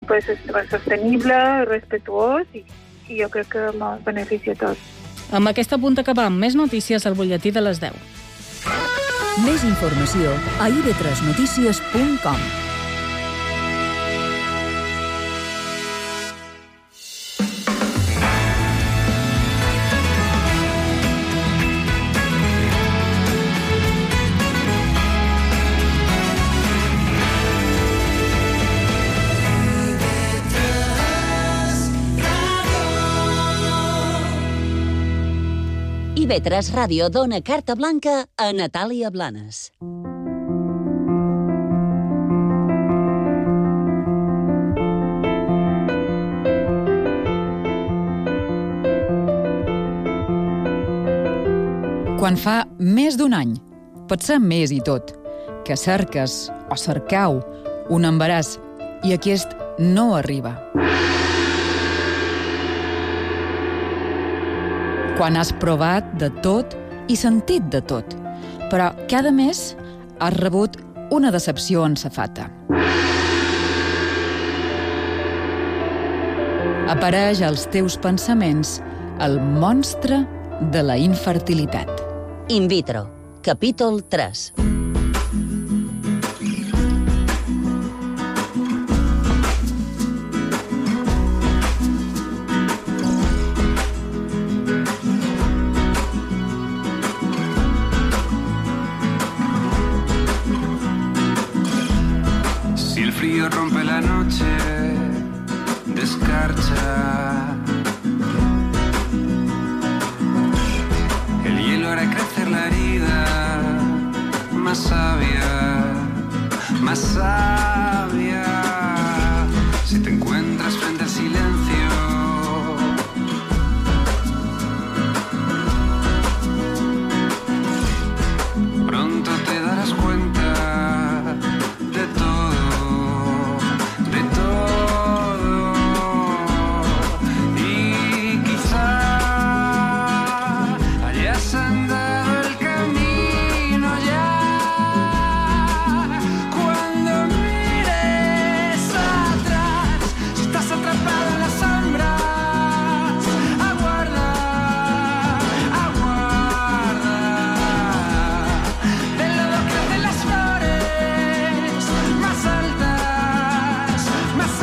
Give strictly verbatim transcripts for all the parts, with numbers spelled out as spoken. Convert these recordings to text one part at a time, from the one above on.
pues, és sostenible, respetuós i, i jo crec que ens beneficia a tots. Amb aquesta punt acabam. Més notícies al butlletí de les deu. Més informació a i ve tres notícies punt com. i ve tres Ràdio dona carta blanca a Natàlia Blanes. Quan fa més d'un any, pot ser més i tot, que cerques o cercau un embaràs i aquest no arriba. Quan has provat de tot i sentit de tot, però cada mes has rebut una decepció en safata. Apareix als teus pensaments el monstre de la infertilitat. In vitro, capítol tres. Si el frío rompe la noche de escarcha, el hielo hará crecer la herida más sabia, más sabia. Si te encuentras frente al silencio, pronto te darás cuenta de todo, de todo. Y quizá hayas andado el camino ya. Cuando mires atrás, si estás atrapado en las sombras, aguarda, aguarda. Del lodo crecen las flores más altas, más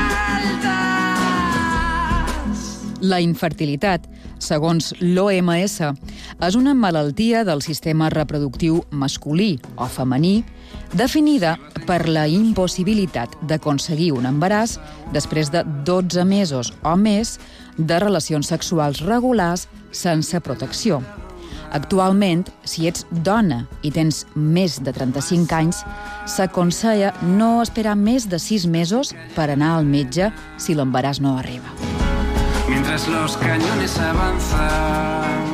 altas. La infertilitat, segons l'O M S, és una malaltia del sistema reproductiu masculí o femení definida per la impossibilitat d'aconseguir un embaràs després de dotze mesos o més de relacions sexuals regulars sense protecció. Actualment, si ets dona i tens més de trenta-cinc anys, s'aconsella no esperar més de sis mesos per anar al metge si l'embaràs no arriba. Mientras los cañones avanzan,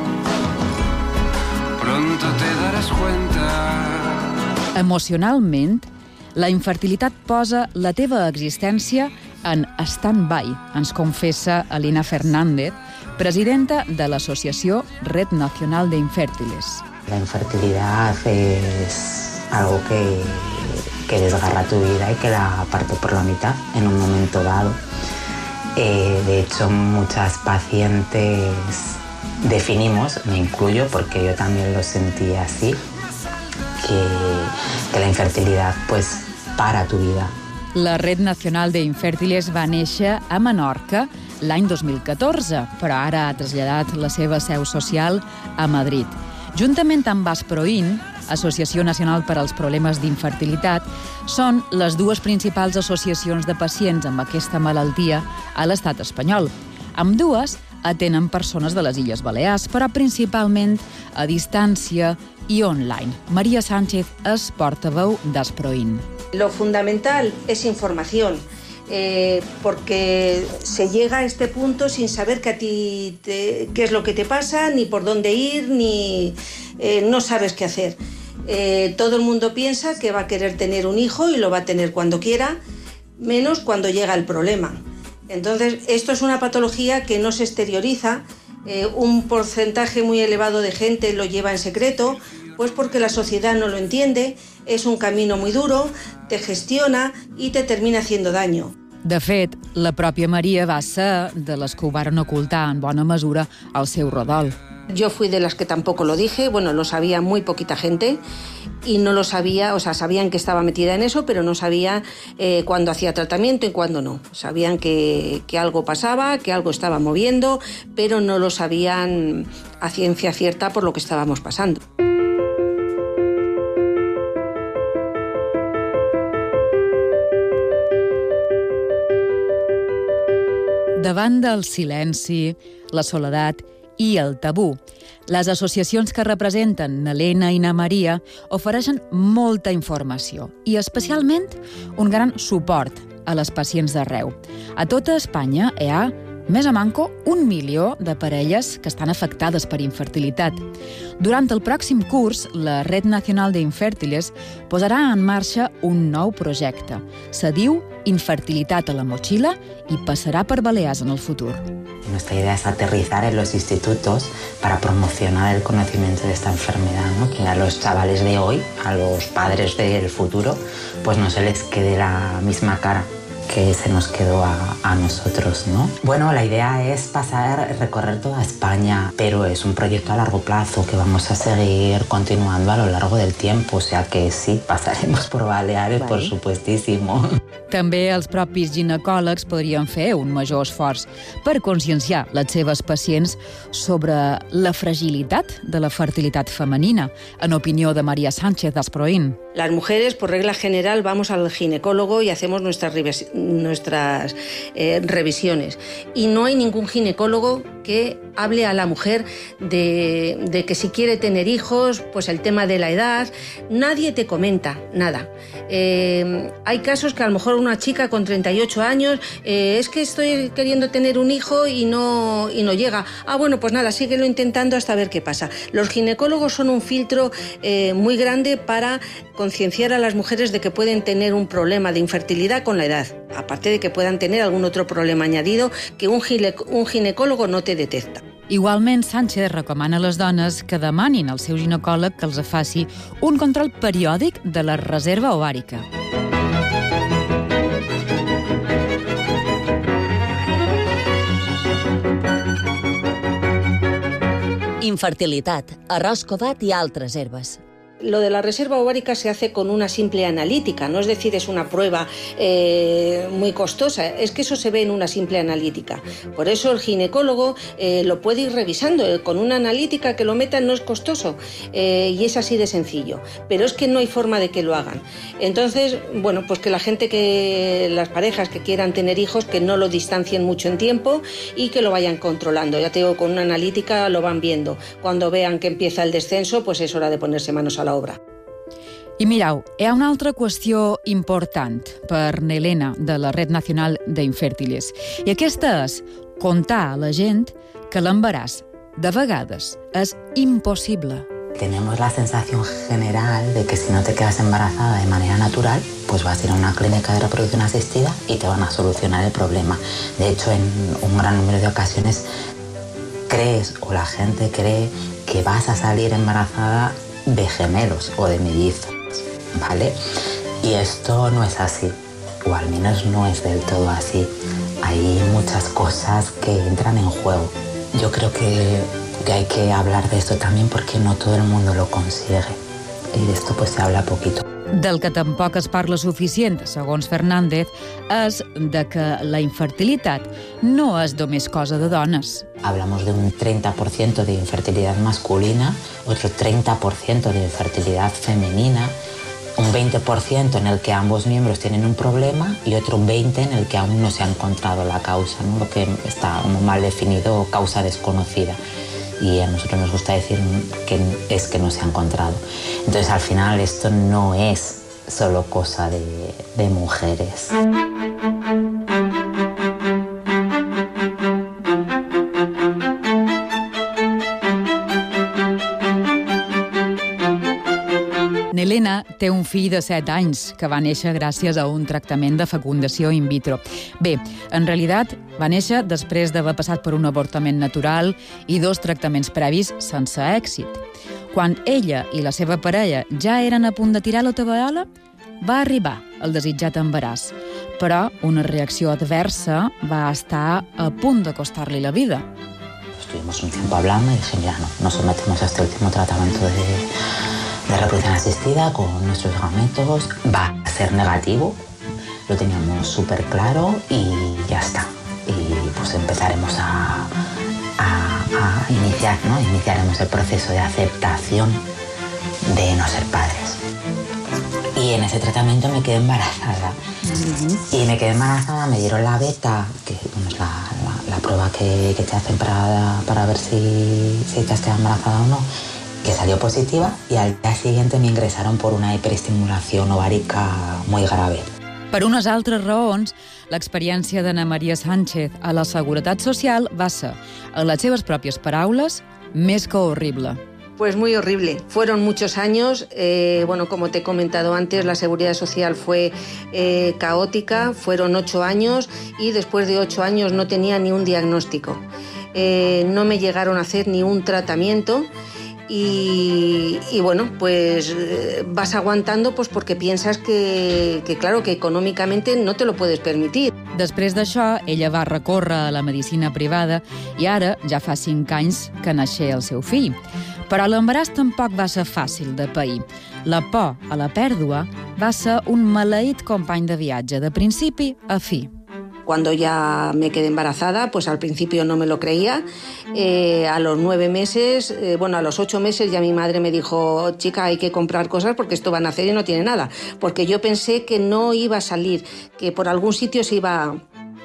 pronto te darás cuenta. Emocionalment, la infertilitat posa la teva existència en stand-by, ens confessa Alina Fernández, presidenta de l'associació Red Nacional de Infértiles. La infertilidad es algo que, que desgarra tu vida y que la parte por la mitad en un momento dado. Eh, de hecho, muchas pacientes definimos, me incluyo porque yo también lo sentí así, que, que la infertilidad pues para tu vida. La Red Nacional de Infértiles va néixer a Menorca l'any dos mil catorze, però ara ha traslladat la seva seu social a Madrid. Juntament amb Asproin, Associació Nacional per als Problemes d'Infertilitat, són les dues principals associacions de pacients amb aquesta malaltia a l'estat espanyol. Ambdues atenen persones de les Illes Balears, però principalment a distància i online. María Sánchez és portaveu d'Asproin. Lo fundamental es información, eh, porque se llega a este punto sin saber que a ti te, qué es lo que te pasa, ni por dónde ir, ni eh, no sabes qué hacer. Eh, todo el mundo piensa que va a querer tener un hijo y lo va a tener cuando quiera, menos cuando llega el problema. Entonces, esto es una patología que no se exterioriza, eh, un porcentaje muy elevado de gente lo lleva en secreto, pues porque la sociedad no lo entiende, es un camino muy duro, te gestiona y te termina haciendo daño. De fet, la pròpia Maria va ser de les que ho varen ocultar en bona mesura al seu rodol. Yo fui de las que tampoco lo dije, bueno, lo sabía muy poquita gente y no lo sabía, o sea, sabían que estaba metida en eso, pero no sabía eh, cuándo hacía tratamiento y cuándo no. Sabían que, que algo pasaba, que algo estaba moviendo, pero no lo sabían a ciencia cierta por lo que estábamos pasando. Davant del silenci, la soledat i el tabú, les associacions que representen Nelena i na Maria ofereixen molta informació i, especialment, un gran suport a les pacients d'arreu. A tota Espanya hi ha més o manco un milió de parelles que estan afectades per infertilitat. Durant el pròxim curs, la Red Nacional de Infèrtiles posarà en marxa un nou projecte. Se diu Infertilitat a la Mochila i passarà per Balears en el futur. Nuestra idea es aterrizar en los institutos para promocionar el conocimiento de esta enfermedad, ¿no? Que a los chavales de hoy, a los padres del futuro, pues no se les quede la misma cara que se nos quedó a, a nosotros, ¿no? Bueno, la idea es pasar, recorrer toda España, pero es un proyecto a largo plazo que vamos a seguir continuando a lo largo del tiempo, o sea que sí, pasaremos por Baleares, vale. Por supuestísimo. També els propis ginecòlegs podrien fer un major esforç per conscienciar les seves pacients sobre la fragilitat de la fertilitat femenina, en opinió de María Sánchez Asproín. Las mujeres, por regla general, vamos al ginecólogo y hacemos nuestras, nuestras eh, revisiones. Y no hay ningún ginecólogo que hable a la mujer de, de que si quiere tener hijos, pues el tema de la edad. Nadie te comenta nada. Eh, hay casos que a lo mejor una chica con treinta y ocho años, eh, es que estoy queriendo tener un hijo y no, y no llega. Ah, bueno, pues nada, síguelo intentando hasta ver qué pasa. Los ginecólogos son un filtro eh, muy grande para concienciar a las mujeres de que pueden tener un problema de infertilidad con la edad, aparte de que puedan tener algún otro problema añadido que un, gine, un ginecólogo no te detecta. Igualment, Sánchez recomana a les dones que demanin al seu ginecòleg que els faci un control periòdic de la reserva ovàrica. Infertilitat, arròs covat i altres herbes. Lo de la reserva ovárica se hace con una simple analítica, no es decir, es una prueba eh, muy costosa, es que eso se ve en una simple analítica. Por eso el ginecólogo eh, lo puede ir revisando, con una analítica que lo metan no es costoso eh, y es así de sencillo, pero es que no hay forma de que lo hagan. Entonces, bueno, pues que la gente, que las parejas que quieran tener hijos, que no lo distancien mucho en tiempo y que lo vayan controlando. Ya te digo, con una analítica lo van viendo. Cuando vean que empieza el descenso, pues es hora de ponerse manos a la obra. I mireu, hi ha una altra qüestió important per Nelena, de la Red Nacional de Infèrtiles. I aquesta és contar a la gent que l'embaràs, de vegades, és impossible. Tenemos la sensación general de que si no te quedas embarazada de manera natural, pues vas a ir a una clínica de reproducción asistida y te van a solucionar el problema. De hecho, en un gran número de ocasiones crees, o la gente cree, que vas a salir embarazada de gemelos o de mellizos, ¿vale? Y esto no es así, o al menos no es del todo así. Hay muchas cosas que entran en juego. Yo creo que, que hay que hablar de esto también porque no todo el mundo lo consigue. Y de esto pues se habla poquito. Del que tampoc es parla suficient, segons Fernández, és de que la infertilitat no és només cosa de dones. Hablamos de un treinta por ciento de infertilidad masculina, otro treinta por ciento de infertilidad femenina, un veinte por ciento en el que ambos miembros tienen un problema y otro veinte por ciento en el que aún no se ha encontrado la causa, ¿no? Lo que está como mal definido, causa desconocida. Y a nosotros nos gusta decir que es que no se ha encontrado. Entonces, al final, esto no es solo cosa de, de mujeres. Nelena té un fill de set anys que va néixer gràcies a un tractament de fecundació in vitro. Bé, en realitat va néixer després d'haver passat per un avortament natural i dos tractaments previs sense èxit. Quan ella i la seva parella ja eren a punt de tirar la tovallola, va arribar el desitjat embaràs. però una reacció adversa va estar a punt de costar-li la vida. Estuvimos un tiempo hablando y dije, mira, no, nos sometemos a este último tratamiento de, de reproducción asistida con nuestros gametos. Va a ser negativo, lo teníamos súper claro y ya está. Y pues empezaremos a, a, a iniciar, ¿no? Iniciaremos el proceso de aceptación de no ser padres. Y en ese tratamiento me quedé embarazada. Uh-huh. Y me quedé embarazada, me dieron la beta, que bueno, es la, la, la prueba que, que te hacen para, para ver si, si te has quedado embarazada o no, que salió positiva, y al día siguiente me ingresaron por una hiperestimulación ovárica muy grave. Per unes altres raons, l'experiència d'Anna Maria Sánchez a la Seguretat Social va ser, en les seves pròpies paraules, més que horrible. Pues muy horrible. Fueron muchos años. Eh, bueno, como te he comentado antes, la Seguridad Social fue eh, caótica. Fueron ocho años y después de ocho años no tenía ni un diagnóstico. Eh, no me llegaron a hacer ni un tratamiento. Y, y bueno, pues eh, vas aguantando pues porque piensas que, que, claro, que econòmicamente no te lo puedes permitir. Després d'això, ella va recórrer a la medicina privada i ara ja fa cinc anys que naixé el seu fill. Però l'embaràs tampoc va ser fàcil de pair. La por a la pèrdua va ser un maleït company de viatge, de principi a fi. Cuando ya me quedé embarazada, pues al principio no me lo creía. Eh, a los nueve meses, eh, bueno, a los ocho meses ya mi madre me dijo, chica, hay que comprar cosas porque esto va a nacer y no tiene nada. Porque yo pensé que no iba a salir, que por algún sitio se iba...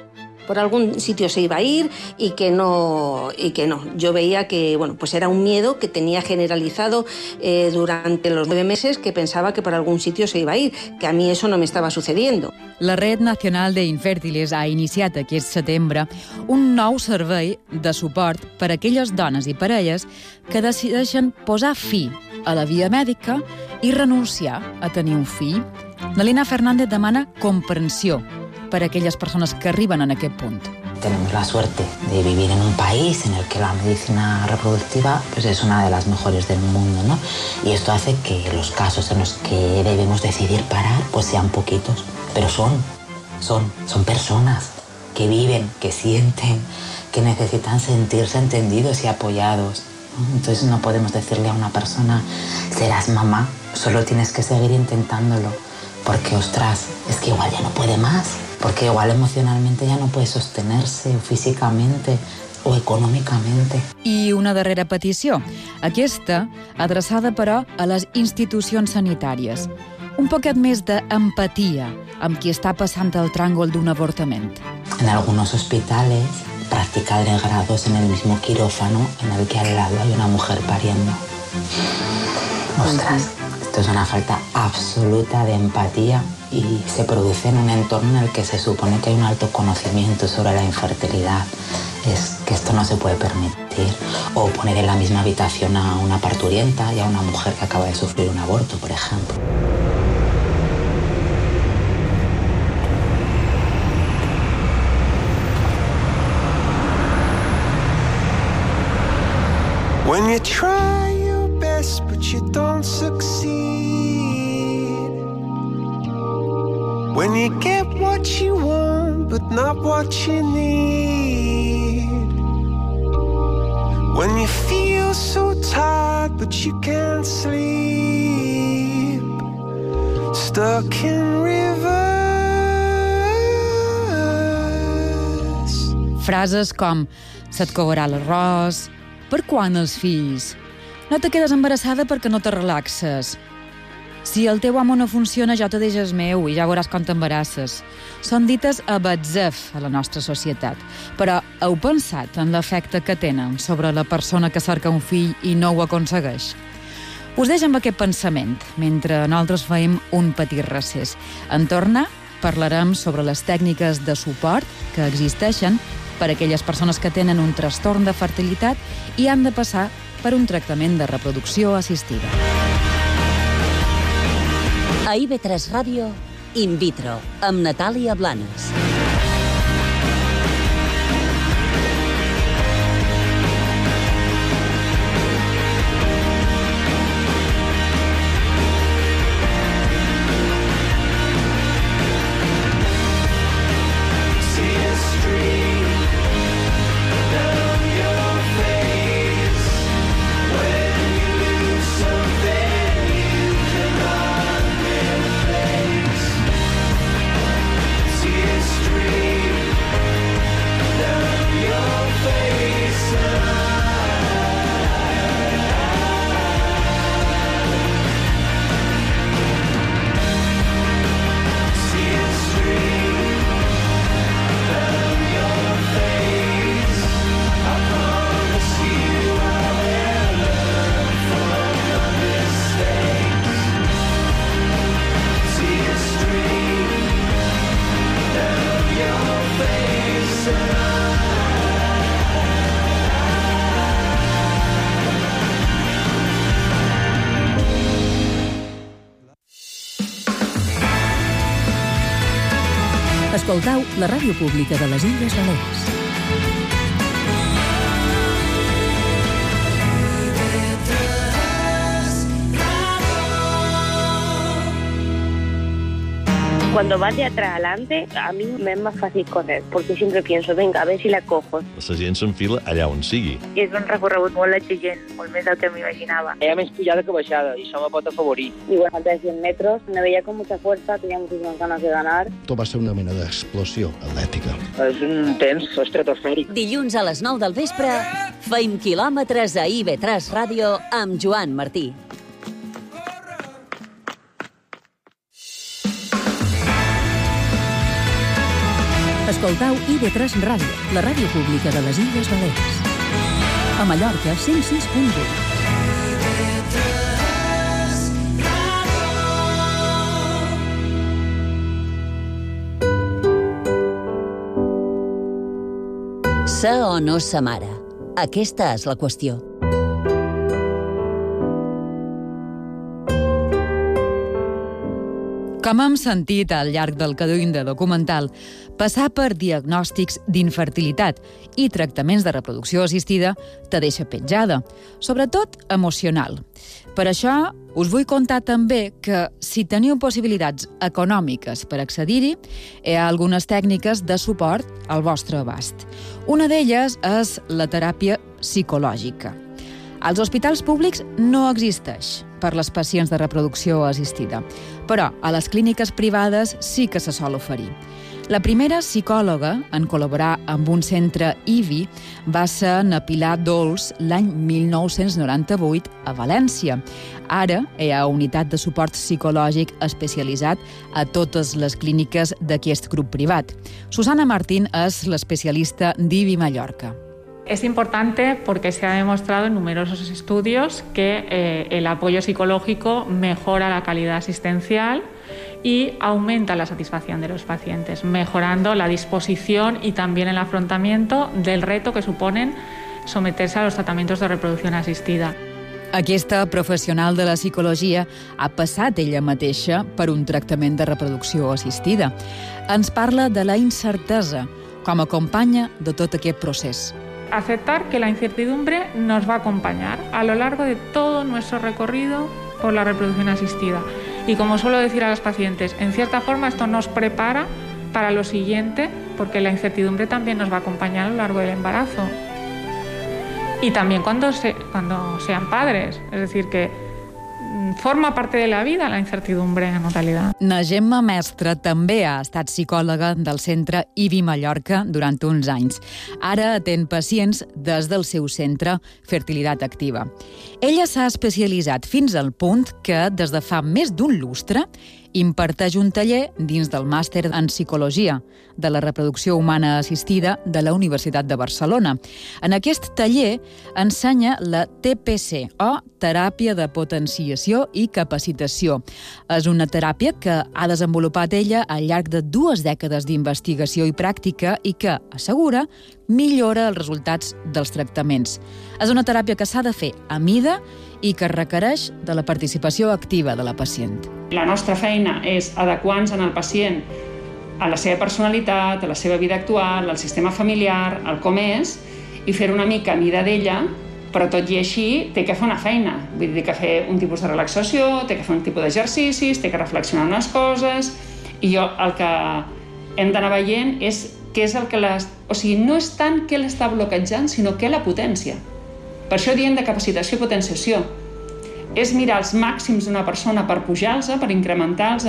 por algún sitio se iba a ir y que no, y que no. Yo veía que bueno, pues era un miedo que tenía generalizado eh, durante los nueve meses, que pensaba que por algún sitio se iba a ir, que a mí eso no me estaba sucediendo. La Red Nacional de Infèrtiles ha iniciat aquest setembre un nou servei de suport per a aquelles dones i parelles que decideixen posar fi a la via mèdica i renunciar a tenir un fill. L'Helena Fernández demana comprensió para aquellas personas que arriban en aquest punt. Tenemos la suerte de vivir en un país en el que la medicina reproductiva pues, es una de las mejores del mundo, ¿no? Y esto hace que los casos en los que debemos decidir parar pues sean poquitos, pero son, son, son personas que viven, que sienten, que necesitan sentirse entendidos y apoyados. Entonces no podemos decirle a una persona, serás mamá, solo tienes que seguir intentándolo, porque ostras, es que igual ya no puede más. Porque igual emocionalmente ja no puede sostenerse, o físicamente, o econòmicamente. I una darrera petició, aquesta adreçada, però, a les institucions sanitàries. Un poquet més d'empatia amb qui està passant el tràngol d'un avortament. En algunos hospitales practicar grados en el mismo quirófano en el que al lado hay una mujer pariendo. Ostras, esto es una falta absoluta de empatía y se produce en un entorno en el que se supone que hay un alto conocimiento sobre la infertilidad. Es que esto no se puede permitir. O poner en la misma habitación a una parturienta y a una mujer que acaba de sufrir un aborto, por ejemplo. When you try your best but you don't succeed, when you get what you want but not what you need, when you feel so tired but you can't sleep, stuck in rivers. Frases com se't courà l'arròs, per quan els fills? No te quedes embarassada perquè no te relaxes. Si el teu amo no funciona, jo te deixes meu i ja veuràs com t'embarasses. Són dites a batzef a la nostra societat, però heu pensat en l'efecte que tenen sobre la persona que cerca un fill i no ho aconsegueix? Us deixo amb aquest pensament, mentre nosaltres feim un petit recés. En tornar, parlarem sobre les tècniques de suport que existeixen per a aquelles persones que tenen un trastorn de fertilitat i han de passar per un tractament de reproducció assistida. A I V tres Ràdio, In Vitro, amb Natàlia Blanes. Escoltau la ràdio pública de les Illes Balears. Cuando va de atrás adelante, a mí me es más fácil correr, porque siempre pienso, venga, a ver si la cojo. La gent s'enfila allà on sigui. És un recorregut molt exigent, molt més del que m'imaginava. Hi ha més pujada que baixada, i això me pot afavorir. Y bueno, falta de cien metros, me veía con mucha fuerza, tenía muchísimas ganas de ganar. Tot va ser una mena d'explosió atlètica. És un temps estratosfèric. Dilluns a les nou del vespre, feim quilòmetres a I V tres Ràdio amb Joan Martí. Escoltau I V tres Ràdio, la ràdio pública de les Illes Balears. A Mallorca, cent sis punt vuit. Sa o no sa mare? Aquesta és la qüestió. Com hem sentit al llarg del caduïnde documental, passar per diagnòstics d'infertilitat i tractaments de reproducció assistida te deixa petjada, sobretot emocional. Per això us vull contar també que si teniu possibilitats econòmiques per accedir-hi, hi ha algunes tècniques de suport al vostre abast. Una d'elles és la teràpia psicològica. Als hospitals públics no existeix per les pacients de reproducció assistida, però a les clíniques privades sí que se sol oferir. La primera psicòloga en col·laborar amb un centre I V I va ser na Pilar Dols l'any mil nou-cents noranta-vuit a València. Ara hi ha unitat de suport psicològic especialitzat a totes les clíniques d'aquest grup privat. Susana Martín és l'especialista d'I V I Mallorca. Es importante porque se ha demostrado en numerosos estudios que eh, el apoyo psicológico mejora la calidad asistencial y aumenta la satisfacción de los pacientes, mejorando la disposición y también el afrontamiento del reto que suponen someterse a los tratamientos de reproducción asistida. Aquesta professional de la psicologia ha passat ella mateixa per un tractament de reproducció assistida. Ens parla de la incertesa com a companya de tot aquest procés. Aceptar que la incertidumbre nos va a acompañar a lo largo de todo nuestro recorrido por la reproducción asistida. Y como suelo decir a los pacientes, en cierta forma esto nos prepara para lo siguiente, porque la incertidumbre también nos va a acompañar a lo largo del embarazo. Y también cuando, se, cuando sean padres, es decir, que forma parte de la vida la incertidumbre en totalidad. Na Gemma Mestre també ha estat psicòloga del centre I V I Mallorca durant uns anys. Ara atén pacients des del seu centre Fertilitat Activa. Ella s'ha especialitzat fins al punt que, des de fa més d'un lustre, imparteix un taller dins del màster en Psicologia de la Reproducció Humana Assistida de la Universitat de Barcelona. En aquest taller ensenya la T P C, o Teràpia de Potenciació i Capacitació. És una teràpia que ha desenvolupat ella al llarg de dues dècades d'investigació i pràctica i que, assegura, millora els resultats dels tractaments. És una teràpia que s'ha de fer a mida i que requereix de la participació activa de la pacient. La nostra feina és adequar-nos en el pacient a la seva personalitat, a la seva vida actual, al sistema familiar, al com és, i fer una mica a mida d'ella, però tot i així té que fer una feina. Vull dir que fer un tipus de relaxació, té que fer un tipus d'exercicis, té que reflexionar unes coses, i jo el que hem d'anar veient és què és el que les... O sigui, no és tant què l'està bloquejant, sinó què la potència. Per això diem de capacitació i potenciació. És mirar els màxims d'una persona per pujar-los, per incrementar-los,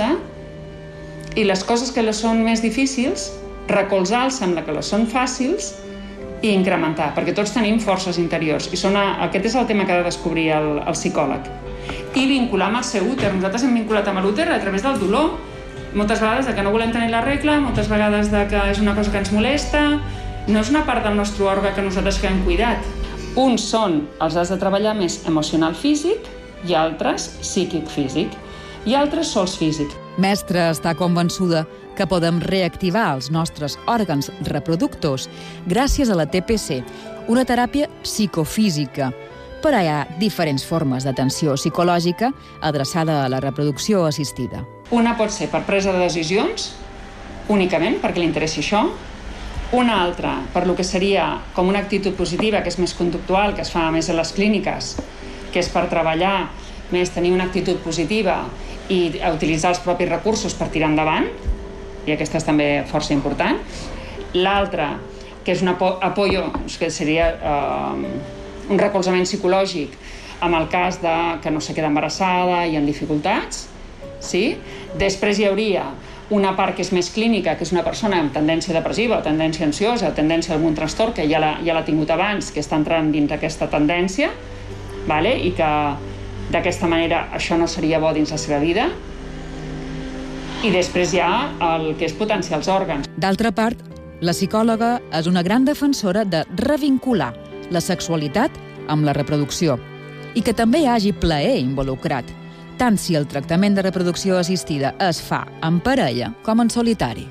i les coses que les són més difícils, recolzar-los amb les que les són fàcils i incrementar, perquè tots tenim forces interiors. I són a, aquest és el tema que ha de descobrir el, el psicòleg. I vincular amb el seu úter. Nosaltres hem vinculat amb l'úter a través del dolor, moltes vegades de que no volem tenir la regla, moltes vegades de que és una cosa que ens molesta, no és una part del nostre òrgan que nosaltres que hem cuidat. Uns són els has de treballar més emocional-físic i altres psíquic-físic i altres sols físic. Mestre està convençuda que podem reactivar els nostres òrgans reproductors gràcies a la T P C, una teràpia psicofísica. Però hi ha diferents formes d'atenció psicològica adreçada a la reproducció assistida. Una pot ser per presa de decisions, únicament perquè li interessi això, una altra per lo que seria com una actitud positiva, que és més conductual, que es fa més a les clíniques, que és per treballar més, tenir una actitud positiva i utilitzar els propis recursos per tirar endavant, i aquesta és també força important. L'altra, que és un apoyo, que seria eh, un recolzament psicològic en el cas de que no se queda embarassada i en dificultats, sí? Després hi hauria una part que és més clínica, que és una persona amb tendència depressiva, tendència ansiosa, tendència a algun trastorn, que ja l'ha ja l'ha tingut abans, que està entrant dins d'aquesta tendència, vale? I que d'aquesta manera això no seria bo dins la seva vida. I després hi ha el que és potenciar els òrgans. D'altra part, la psicòloga és una gran defensora de revincular la sexualitat amb la reproducció i que també hi hagi plaer involucrat, tant si el tractament de reproducció assistida es fa en parella com en solitari.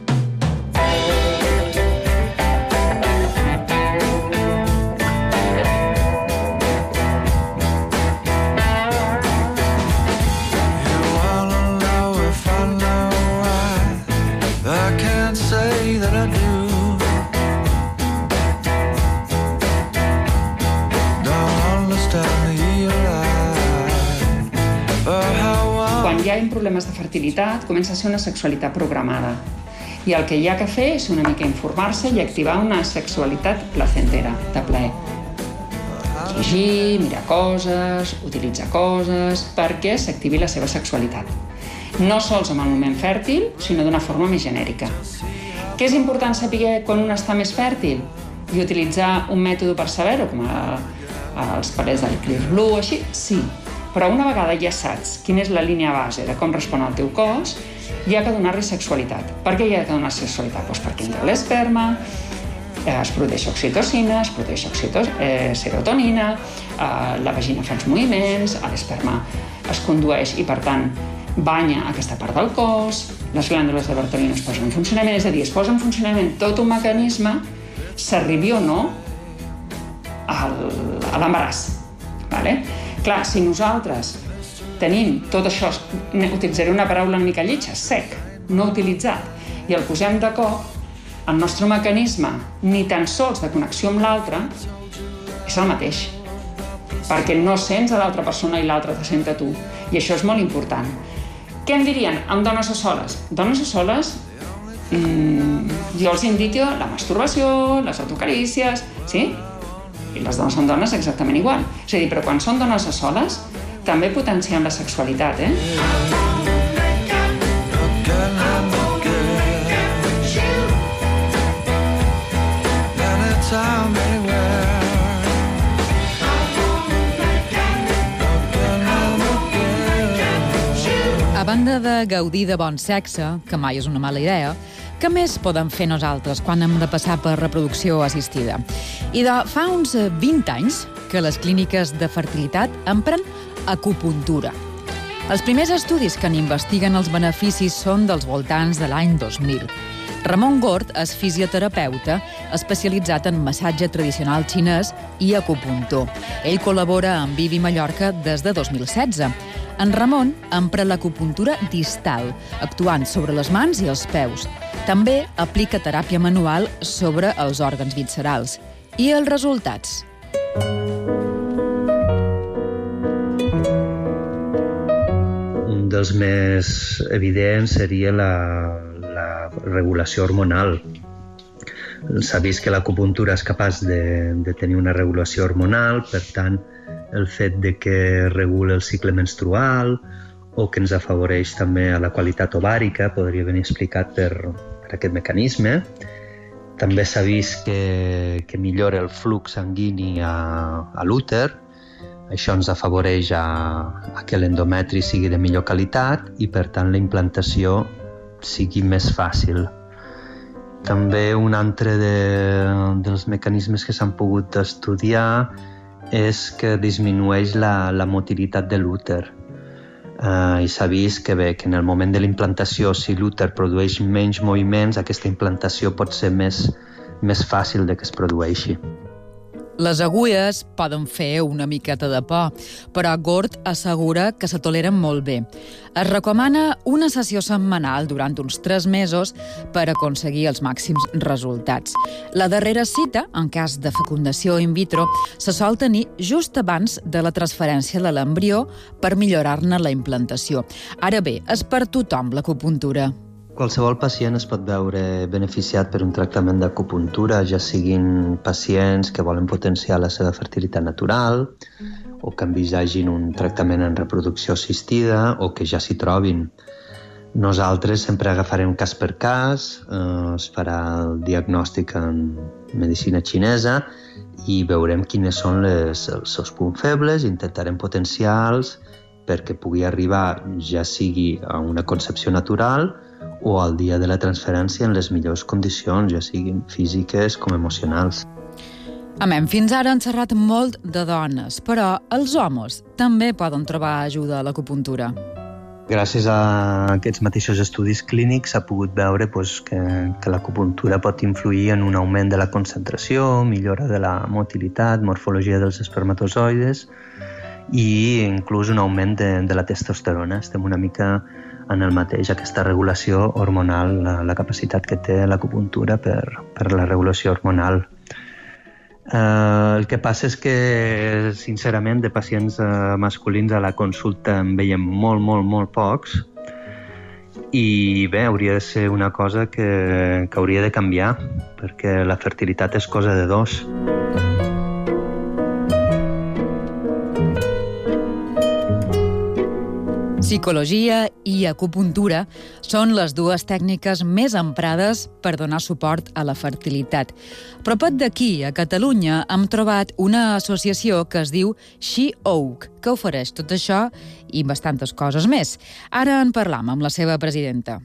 Quan hi ha problemes de fertilitat, comença a ser una sexualitat programada. I el que hi ha que fer és una mica informar-se i activar una sexualitat placentera, de plaer. Llegir, mirar coses, utilitzar coses, perquè s'activi la seva sexualitat. No sols en el moment fèrtil, sinó d'una forma més genèrica. Què és important saber quan un està més fèrtil? I utilitzar un mètode per saber-ho, com a, a els parells del Clear Blue, així? Sí. Però una vegada ja saps quina és la línia base de com respon el teu cos, hi ha que donar-li sexualitat. Per què hi ha que donar sexualitat? Doncs perquè entra l'esperma, es produeix oxitocina, es produeix oxitos, eh, serotonina, eh, la vagina fa els moviments, l'esperma es condueix i, per tant, banya aquesta part del cos, les glàndules de Bartolina es posen en funcionament, és a dir, es posa en funcionament tot un mecanisme, s'arribi o no al, a l'embaràs. Vale? Clar, si nosaltres tenim tot això, utilitzaré una paraula una mica lletja, sec, no utilitzat, i el posem de cop, el nostre mecanisme, ni tan sols de connexió amb l'altre, és el mateix. Perquè no sents a l'altra persona i l'altra te sent a tu. I això és molt important. Què em dirien amb dones a soles? Dones a soles, mmm, jo els indico la masturbació, les autocarícies, sí? I les dones són dones exactament igual. És a dir, però quan són dones a soles, també potenciem la sexualitat, eh? A banda de gaudir de bon sexe, que mai és una mala idea, què més podem fer nosaltres quan hem de passar per reproducció assistida? I de fa uns vint anys que les clíniques de fertilitat empren acupuntura. Els primers estudis que n'investiguen els beneficis són dels voltants de l'any dos mil. Ramon Gort és fisioterapeuta especialitzat en massatge tradicional xinès i acupuntor. Ell col·labora amb Vivi Mallorca des de dos mil setze. En Ramon empra l'acupuntura distal, actuant sobre les mans i els peus. També aplica teràpia manual sobre els òrgans viscerals. I els resultats? Un dels més evidents seria la, la regulació hormonal. S'ha vist que l'acupuntura és capaç de, de tenir una regulació hormonal, per tant, el fet de que regula el cicle menstrual o que ens afavoreix també a la qualitat ovàrica podria venir explicat per, per aquest mecanisme. També s'ha vist que, que millora el flux sanguini a, a l'úter. Això ens afavoreix a, a que l'endometri sigui de millor qualitat i, per tant, la implantació sigui més fàcil. També un altre de, dels mecanismes que s'han pogut estudiar és que disminueix la, la motilitat de l'úter. Uh, I s'ha vist que, bé, que en el moment de la implantació, si l'úter produeix menys moviments, aquesta implantació pot ser més, més fàcil de que es produeixi. Les agulles poden fer una miqueta de por, però Gord assegura que se toleren molt bé. Es recomana una sessió setmanal durant uns tres mesos per aconseguir els màxims resultats. La darrera cita, en cas de fecundació in vitro, se sol tenir just abans de la transferència de l'embrió per millorar-ne la implantació. Ara bé, és per tothom l'acupuntura. Qualsevol pacient es pot veure beneficiat per un tractament d'acupuntura, ja siguin pacients que volen potenciar la seva fertilitat natural o que envisagin un tractament en reproducció assistida o que ja s'hi trobin. Nosaltres sempre agafarem cas per cas, eh, es farà el diagnòstic en medicina xinesa i veurem quines són les, els seus punts febles, intentarem potenciar-los perquè pugui arribar ja sigui a una concepció natural o al dia de la transferència en les millors condicions, ja siguin físiques com emocionals. Amém, fins ara han xerrat molt de dones, però els homes també poden trobar ajuda a l'acupuntura. Gràcies a aquests mateixos estudis clínics s'ha pogut veure doncs, que, que l'acupuntura pot influir en un augment de la concentració, millora de la motilitat, morfologia dels espermatozoides i inclús un augment de, de la testosterona. Estem una mica en el mateix, aquesta regulació hormonal, la, la capacitat que té l'acupuntura per, per la regulació hormonal. Eh, el que passa és que, sincerament, de pacients eh, masculins a la consulta en veiem molt, molt, molt pocs i bé, hauria de ser una cosa que, que hauria de canviar, perquè la fertilitat és cosa de dos. Psicologia i acupuntura són les dues tècniques més emprades per donar suport a la fertilitat. Però pot d'aquí, a Catalunya, hem trobat una associació que es diu She Oak, que ofereix tot això i bastantes coses més. Ara en parlam amb la seva presidenta.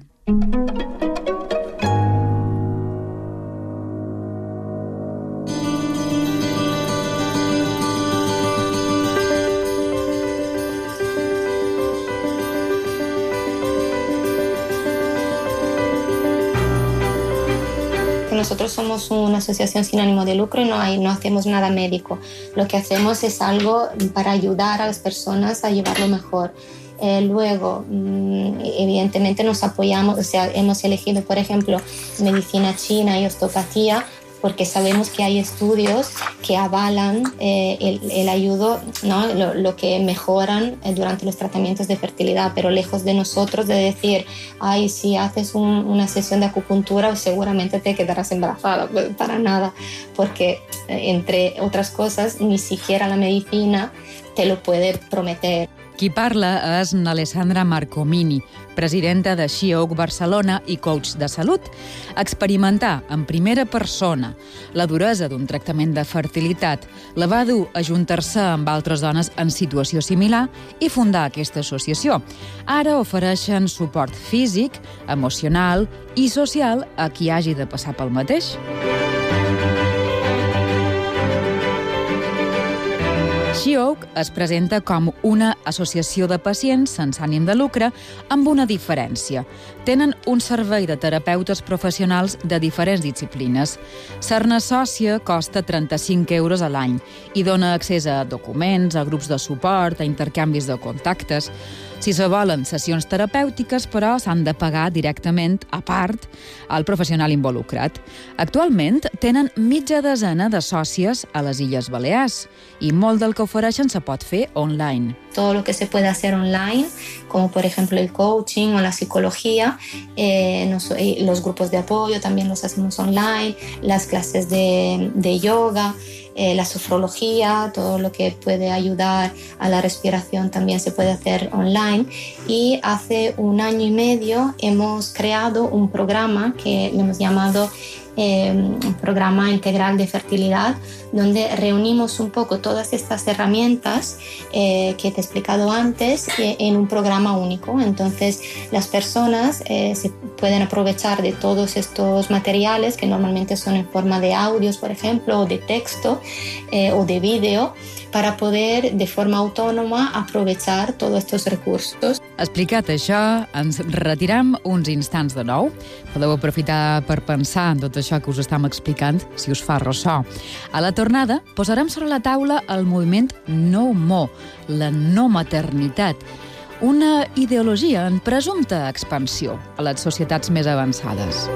Nosotros somos una asociación sin ánimo de lucro y no, hay, no hacemos nada médico. Lo que hacemos es algo para ayudar a las personas a llevarlo mejor. Eh, luego, evidentemente nos apoyamos, o sea, hemos elegido, por ejemplo, medicina china y osteopatía, porque sabemos que hay estudios que avalan eh, el, el ayudo, ¿no? lo, lo que mejoran eh, durante los tratamientos de fertilidad, pero lejos de nosotros de decir, ay, si haces un, una sesión de acupuntura seguramente te quedarás embarazada. Pues para nada, porque eh, entre otras cosas ni siquiera la medicina te lo puede prometer. Qui parla és n'Alessandra Marcomini, presidenta de She Oak Barcelona i coach de salut. Experimentar en primera persona la duresa d'un tractament de fertilitat la va dur a ajuntar-se amb altres dones en situació similar i fundar aquesta associació. Ara ofereixen suport físic, emocional i social a qui hagi de passar pel mateix. She Oak es presenta com una associació de pacients sense ànim de lucre amb una diferència. Tenen un servei de terapeutes professionals de diferents disciplines. Ser-ne sòcia costa trenta-cinc euros a l'any i dona accés a documents, a grups de suport, a intercanvis de contactes. Si se volen sessions terapèutiques, però, s'han de pagar directament, a part, al professional involucrat. Actualment tenen mitja desena de sòcies a les Illes Balears i molt del que ofereixen se pot fer online. Todo lo que se puede hacer online, como por ejemplo el coaching o la psicología, eh, nos, eh, los grupos de apoyo también los hacemos online, las clases de, de yoga, eh, la sofrología, todo lo que puede ayudar a la respiración también se puede hacer online. Y hace un año y medio hemos creado un programa que le hemos llamado Eh, un programa integral de fertilidad, donde reunimos un poco todas estas herramientas eh, que te he explicado antes eh, en un programa único. Entonces las personas eh, se pueden aprovechar de todos estos materiales que normalmente son en forma de audios, por ejemplo, o de texto eh, o de vídeo, para poder de forma autónoma aprovechar todos estos recursos. Explicat això, ens retirem uns instants de nou. Podeu aprofitar per pensar en tot això que us estem explicant, si us fa ressò. A la tornada, posarem sobre la taula el moviment No Mo, la no maternitat, una ideologia en presumpta expansió a les societats més avançades.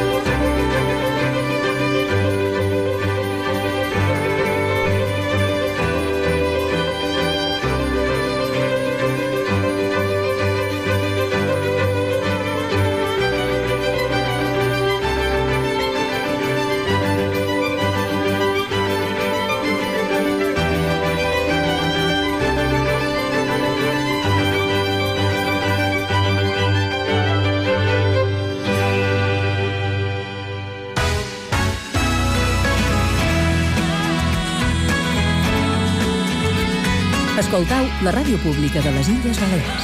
Escoltau la ràdio pública de les Illes Balears.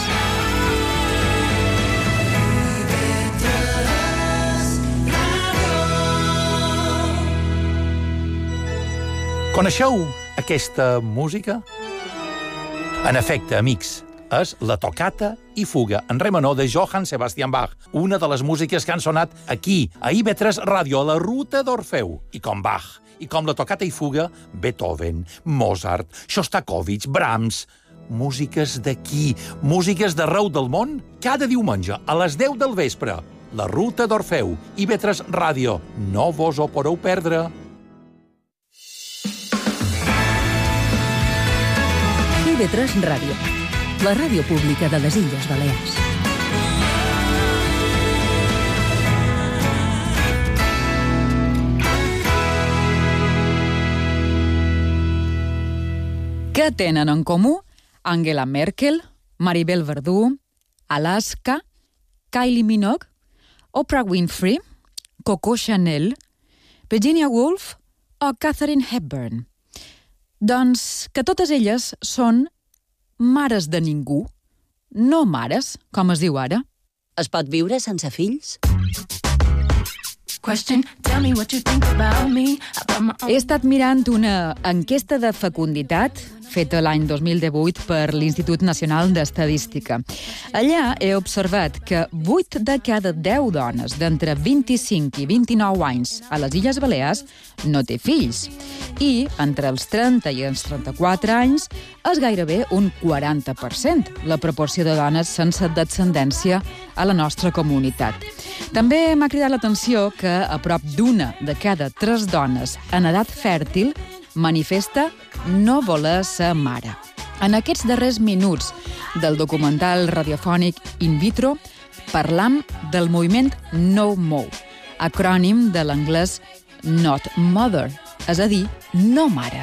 Coneixeu aquesta música? En efecte, amics, és la tocata i fuga en re menor de Johann Sebastian Bach, una de les músiques que han sonat aquí, a I V tres Ràdio, a la ruta d'Orfeu. I com Bach, i com la tocata i fuga, Beethoven, Mozart, Shostakovich, Brahms... Músiques d'aquí, músiques d'arreu del món, cada diumenge a les deu del vespre. La ruta d'Orfeu, I V tres Ràdio. No vos ho podeu perdre. I V tres Ràdio, la ràdio pública de les Illes Balears. Què tenen en comú Angela Merkel, Maribel Verdú, Alaska, Kylie Minogue, Oprah Winfrey, Coco Chanel, Virginia Woolf o Katharine Hepburn? Doncs que totes elles són mares de ningú, no mares, com es diu ara. Es pot viure sense fills? He estat mirant una enquesta de fecunditat feta l'any dos mil divuit per l'Institut Nacional d'Estadística. Allà he observat que vuit de cada deu dones d'entre vint-i-cinc i vint-i-nou anys a les Illes Balears no té fills. I entre els trenta i els trenta-quatre anys és gairebé un quaranta per cent la proporció de dones sense descendència a la nostra comunitat. També m'ha cridat l'atenció que a prop d'una de cada tres dones en edat fèrtil manifesta no voler ser mare. En aquests darrers minuts del documental radiofònic In Vitro parlam del moviment No Mo, acrònim de l'anglès Not Mother, és a dir, no mare.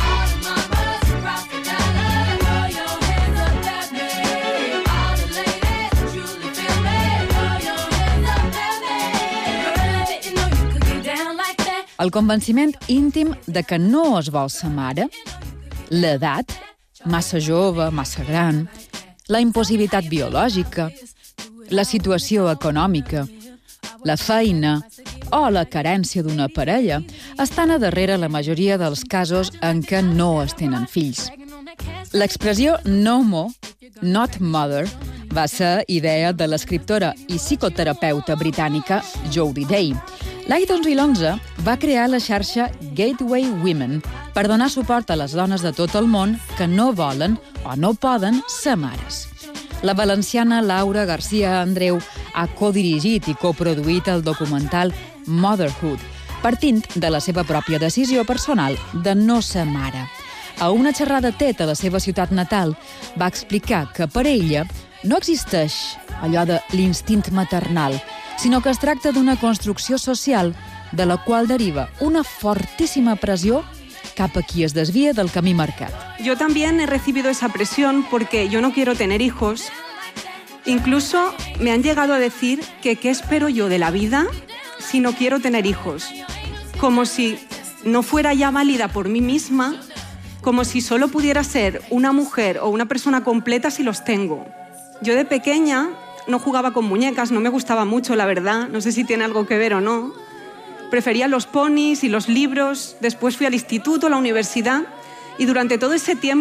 El convenciment íntim de que no es vol ser mare, l'edat, massa jove, massa gran, la impossibilitat biològica, la situació econòmica, la feina o la carència d'una parella estan a darrere la majoria dels casos en què no es tenen fills. L'expressió no mo, not mother, va ser idea de l'escriptora i psicoterapeuta britànica Jodie Day. L'any dos mil onze va crear la xarxa Gateway Women per donar suport a les dones de tot el món que no volen o no poden ser mares. La valenciana Laura García Andreu ha codirigit i coproduït el documental Motherhood, partint de la seva pròpia decisió personal de no ser mare. A una xerrada TED a la seva ciutat natal va explicar que per ella no existeix allò de l'instint maternal, sinó que es tracta d'una construcció social de la qual deriva una fortísima pressió cap a qui es desvía del camí marcat. Yo también he recibido esa presión porque yo no quiero tener hijos. Incluso me han llegado a decir que qué espero yo de la vida si no quiero tener hijos. Como si no fuera ya válida por mí misma, como si solo pudiera ser una mujer o una persona completa si los tengo. Yo de pequeña no jugaba con muñecas, no me gustaba mucho, la verdad. No sé si tiene algo que ver o no. Prefería los ponis y los libros. Después fui al instituto, a la universidad. Y durante todo ese tiempo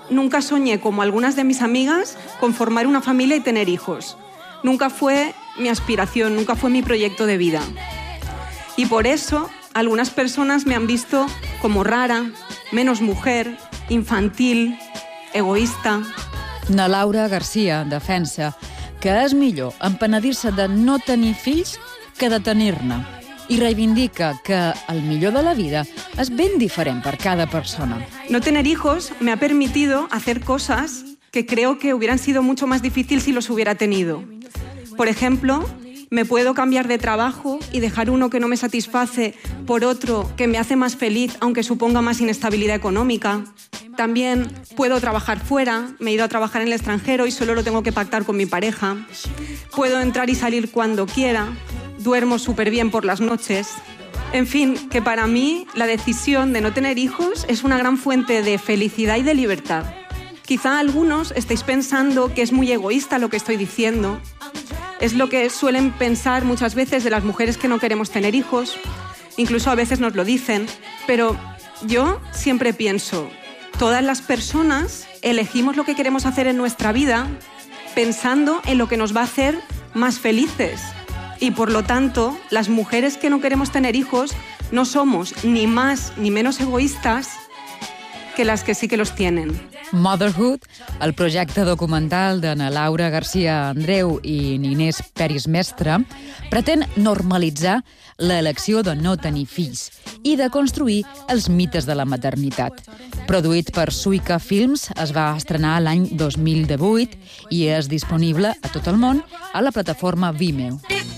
nunca soñé, como algunas de mis amigas, con formar una familia y tener hijos. Nunca fue mi aspiración, nunca fue mi proyecto de vida. Y por eso, algunas personas me han visto como rara, menos mujer, infantil, egoísta. Na Laura Garcia defensa que és millor empenedir-se de no tenir fills que de tenir-ne. I reivindica que el millor de la vida és ben diferent per cada persona. No tener hijos me ha permitido hacer cosas que creo que hubieran sido mucho más difíciles si los hubiera tenido. Por ejemplo, me puedo cambiar de trabajo y dejar uno que no me satisface por otro que me hace más feliz, aunque suponga más inestabilidad económica. También puedo trabajar fuera, me he ido a trabajar en el extranjero y solo lo tengo que pactar con mi pareja. Puedo entrar y salir cuando quiera, duermo súper bien por las noches. En fin, que para mí la decisión de no tener hijos es una gran fuente de felicidad y de libertad. Quizá algunos estéis pensando que es muy egoísta lo que estoy diciendo. Es lo que suelen pensar muchas veces de las mujeres que no queremos tener hijos. Incluso a veces nos lo dicen. Pero yo siempre pienso, todas las personas elegimos lo que queremos hacer en nuestra vida pensando en lo que nos va a hacer más felices. Y por lo tanto, las mujeres que no queremos tener hijos no somos ni más ni menos egoístas que las que sí que los tienen. Motherhood, el projecte documental de na Laura Garcia Andreu i Ninés Peris Mestre, pretén normalitzar l'elecció de no tenir fills i de construir els mites de la maternitat. Produït per Suica Films, es va estrenar l'any dos mil divuit i és disponible a tot el món a la plataforma Vimeo.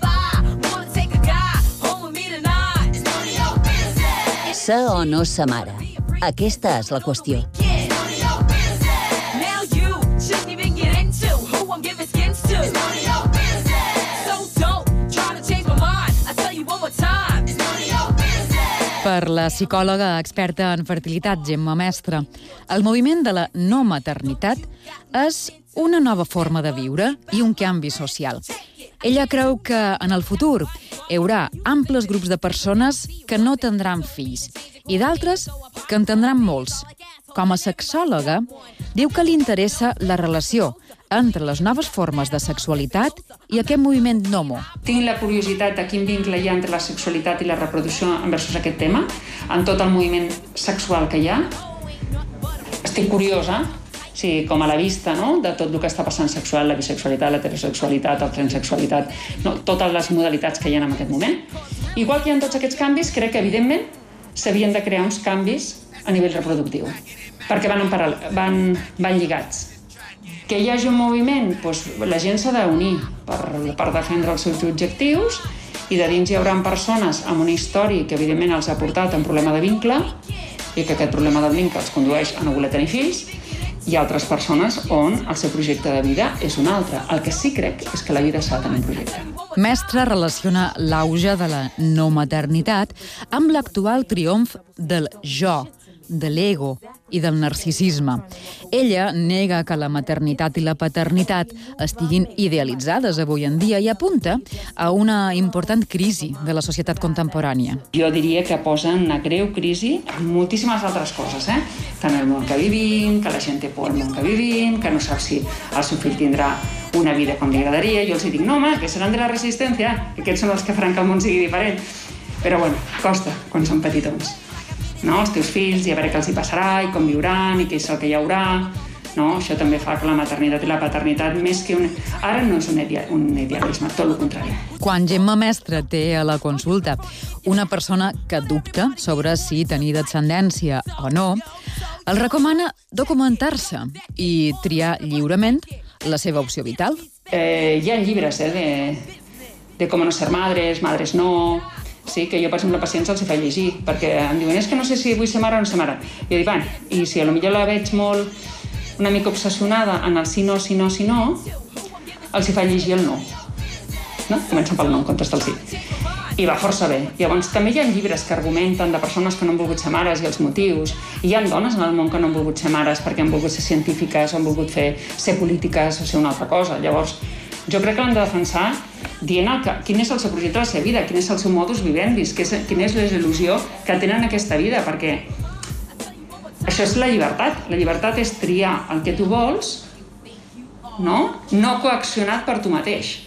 Sa o no sa mare? Aquesta és la qüestió. Per la psicòloga experta en fertilitat, Gemma Mestre, el moviment de la no maternitat és una nova forma de viure i un canvi social. Ella creu que en el futur hi haurà amples grups de persones que no tindran fills i d'altres que en tindran molts. Com a sexòloga, diu que li interessa la relació entre les noves formes de sexualitat i aquest moviment nomo. Tinc la curiositat de quin vincle hi ha entre la sexualitat i la reproducció envers aquest tema, en tot el moviment sexual que hi ha. Estic curiosa, sí, com a la vista, no?, de tot el que està passant sexual, la bisexualitat, l'heterosexualitat, la transsexualitat, no? Totes les modalitats que hi ha en aquest moment. Igual que hi ha tots aquests canvis, crec que, evidentment, s'havien de crear uns canvis a nivell reproductiu, perquè van, en paral·lel, van, van lligats. Que hi hagi un moviment, doncs la gent s'ha d'unir per, per defendre els seus objectius i de dins hi haurà persones amb una història que evidentment els ha portat a un problema de vincle i que aquest problema de vincle els condueix a no voler tenir fills, i altres persones on el seu projecte de vida és un altre. El que sí crec és que la vida s'ha de tenir un projecte. Mestre relaciona l'auge de la no maternitat amb l'actual triomf del jo, de l'ego i del narcisisme. Ella nega que la maternitat i la paternitat estiguin idealitzades avui en dia i apunta a una important crisi de la societat contemporània. Jo diria que posa una greu crisi en moltíssimes altres coses, eh? Que en el món que vivim, que la gent té por al món que vivim, que no sap si el seu fill tindrà una vida com li agradaria. Jo els dic, no, home, que seran de la resistència, que aquests són els que faran que el món sigui diferent. Però, bueno, costa quan són petitons. No? Els teus fills, i a veure què els hi passarà, i com viuran, i què és el que hi haurà. No? Això també fa que la maternitat i la paternitat, més que un... Ara no és un, idea... un idealisme, tot el contrari. Quan Gemma Mestre té a la consulta una persona que dubta sobre si tenir descendència o no, el recomana documentar-se i triar lliurement la seva opció vital. Eh, hi ha llibres eh, de, de com no ser madres, madres no... Sí, que jo, per exemple, a pacients els hi faig llegir, perquè em diuen, és que no sé si vull ser mare o no ser mare. I jo dic, bueno, i si potser la veig molt, una mica obsessionada en el sí, no, sí, no, sí, no, els hi faig llegir el no. No? Comença pel no en comptes del sí. I va força bé. Llavors, també hi ha llibres que argumenten de persones que no han volgut ser mares i els motius. I hi ha dones en el món que no han volgut ser mares perquè han volgut ser científiques, o han volgut fer, ser polítiques o ser una altra cosa. Llavors, jo crec que l'han de defensar dient el que, quin és el seu projecte de la seva vida, quin és el seu modus vivendi, quina és la il·lusió que tenen en aquesta vida, perquè Això és la llibertat. La llibertat és triar el que tu vols, no? No coaccionat per tu mateix.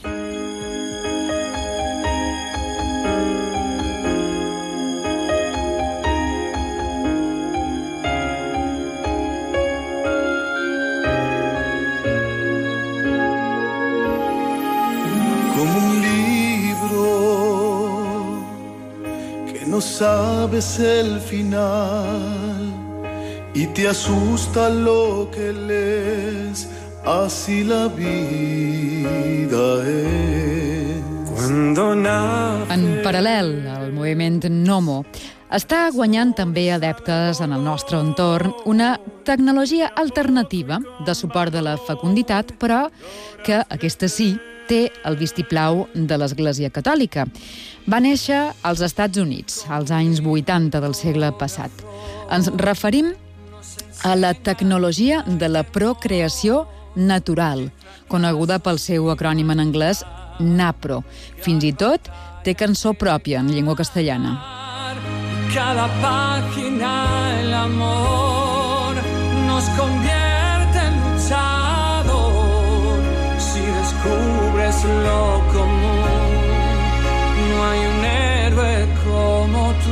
No sabes el final y te asusta lo que lees, así la vida es. Cuando nace... En paral·lel, el moviment Nomo està guanyant també adeptes en el nostre entorn una tecnologia alternativa de suport de la fecunditat, però que aquesta sí té el vistiplau de l'Església Catòlica. Va néixer als Estats Units, als anys vuitanta del segle passat. Ens referim a la tecnologia de la procreació natural, coneguda pel seu acrònim en anglès NAPRO. Fins i tot té cançó pròpia en llengua castellana. Cada página el amor nos convierte en luchador. Si descubres lo común, no hay un héroe como tú.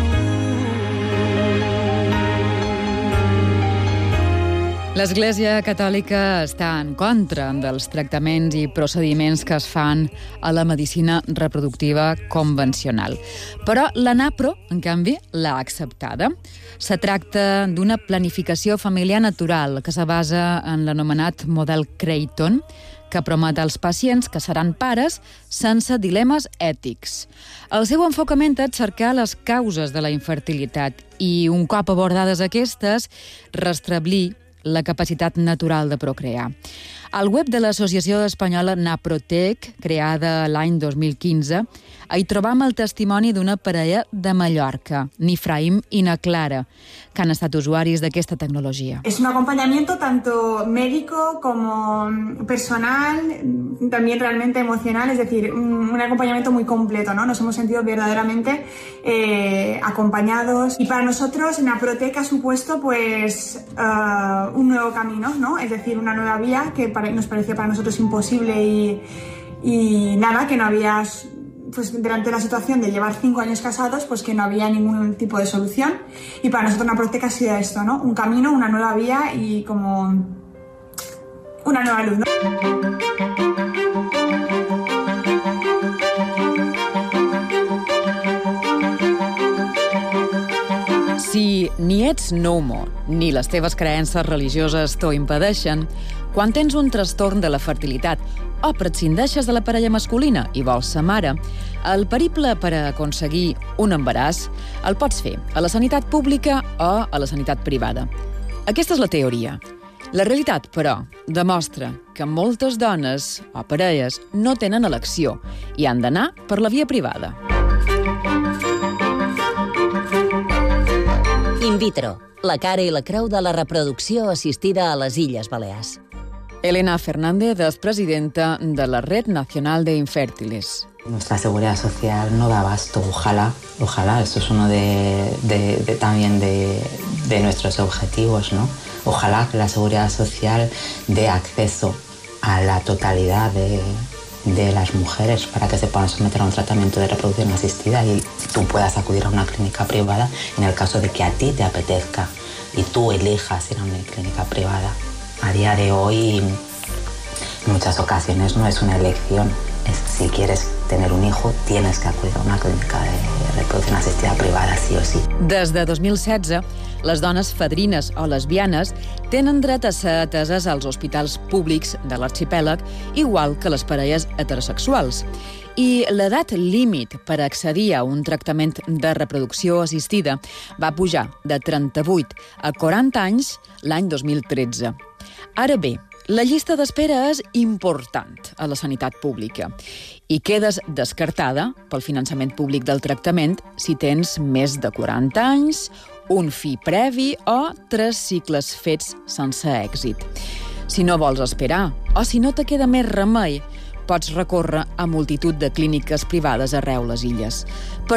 L'Església Catòlica està en contra dels tractaments i procediments que es fan a la medicina reproductiva convencional. Però la NAPRO, en canvi, l'ha acceptada. Se tracta d'una planificació familiar natural que se basa en l'anomenat model Creighton, que promet als pacients que seran pares sense dilemes ètics. El seu enfocament és cercar les causes de la infertilitat i, un cop abordades aquestes, restablir la capacitat natural de procrear. Al web de l'associació espanyola Naprotec, creada l'any dos mil quinze, hi trobam el testimoni d'una parella de Mallorca, Nifraim i na Clara, que han estat usuaris d'aquesta tecnologia. Es un acompañamiento tanto médico como personal, también realmente emocional, es decir, un, un acompañamiento muy completo, ¿no? Nos hemos sentido verdaderamente eh, acompañados, y para nosotros Naprotec ha supuesto pues uh, un nuevo camino, ¿no? Es decir, una nueva vía que para, nos parecía para nosotros imposible y, y nada, que no había... pues durante la situación de llevar cinco años casados, pues que no había ningún tipo de solución, y para nosotros Naprotec ha sido esto, ¿no? Un camino, una nueva vía y como una nueva luz, ¿no? Si ni ets nomo, ni les teves creences religioses t'ho impedeixen, quan tens un trastorn de la fertilitat o prescindeixes de la parella masculina i vols ser mare, el periple per a aconseguir un embaràs el pots fer a la sanitat pública o a la sanitat privada. Aquesta és la teoria. La realitat, però, demostra que moltes dones o parelles no tenen elecció i han d'anar per la via privada. In vitro, la cara i la creu de la reproducció assistida a les Illes Balears. Elena Fernández es presidenta de la Red Nacional de Infértiles. Nuestra seguridad social no da abasto, ojalá, ojalá, esto es uno de, de, de también de, de nuestros objetivos, ¿no? Ojalá que la seguridad social dé acceso a la totalidad de, de las mujeres para que se puedan someter a un tratamiento de reproducción asistida y tú puedas acudir a una clínica privada en el caso de que a ti te apetezca y tú elijas ir a una clínica privada. A día de hoy, en muchas ocasiones no es una elección. Es, si quieres tener un hijo, tienes que acudir a una clínica de reproducción asistida privada, sí o sí. Des de dos mil setze, les dones fadrines o lesbianes tenen dret a ser ateses als hospitals públics de l'arxipèlag, igual que les parelles heterosexuals. I l'edat límit per accedir a un tractament de reproducció assistida va pujar de trenta-vuit a quaranta anys l'any dos mil tretze. Ara bé, la llista d'espera és important a la sanitat pública i quedes descartada pel finançament públic del tractament si tens més de quaranta anys, un fill previ o tres cicles fets sense èxit. Si no vols esperar o si no te queda més remei, pots recórrer a multitud de clíniques privades arreu les illes. Però